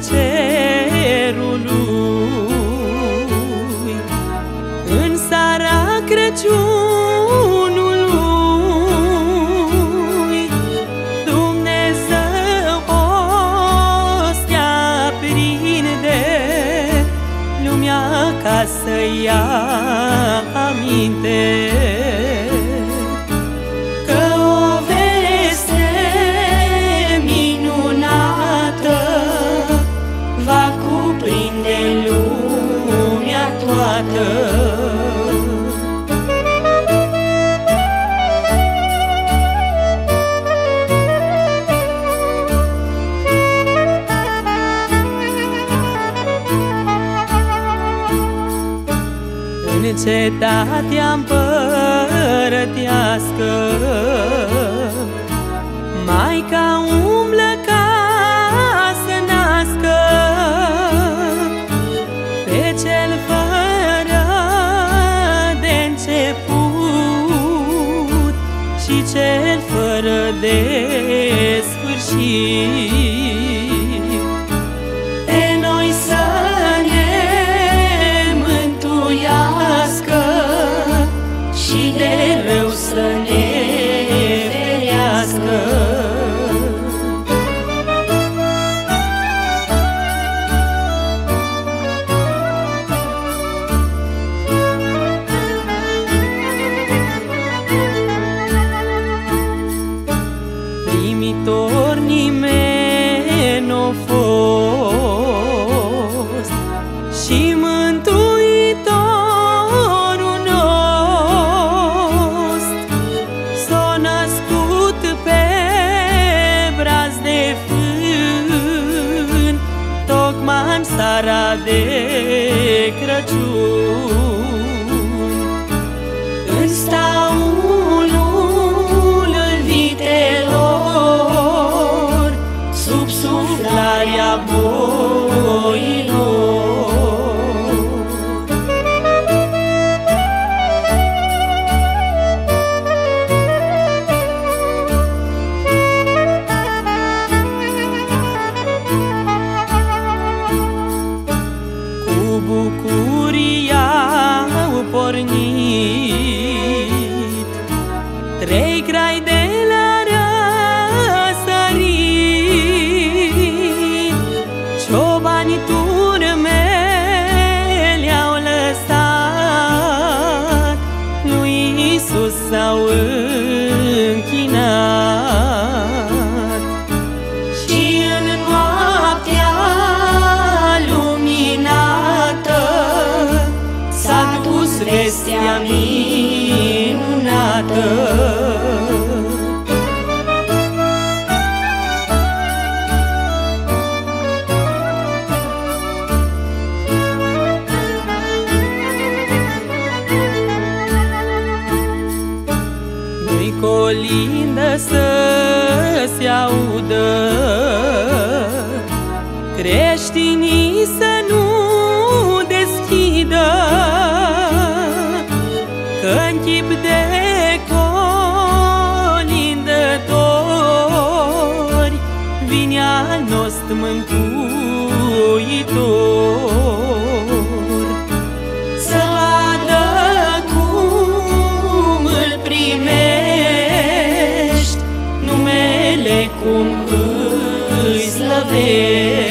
cerului. În seara Crăciunului Dumnezeu ostea prinde lumea ca să ia aminte că o veste minunată va cuprinde lumea toată. În cetatea împărătească Maica umblă ca să nască pe cel fără de început și cel fără de sfârșit. Pe noi să ne mântuiască și de rău să ne ferească. Primitor nimeni n-a fost și Mântuitorul nostru s-a născut pe braz de fân, tocmai în seara de Crăciun. În staulul vitelor, sub suflarea boilor, cu bucuria au pornit trei grai de la răsărit. Ciobanii turme le-au lăsat, lui Iisus s-au închinat. Și în noaptea luminată s-a dus vestea minunată. Nu-i colindă să se audă, creștinii să nu deschidă, că-n chip de colindători vine al nostru Mântuitor. Să vadă cum îl primești, numele cum îi slăvești.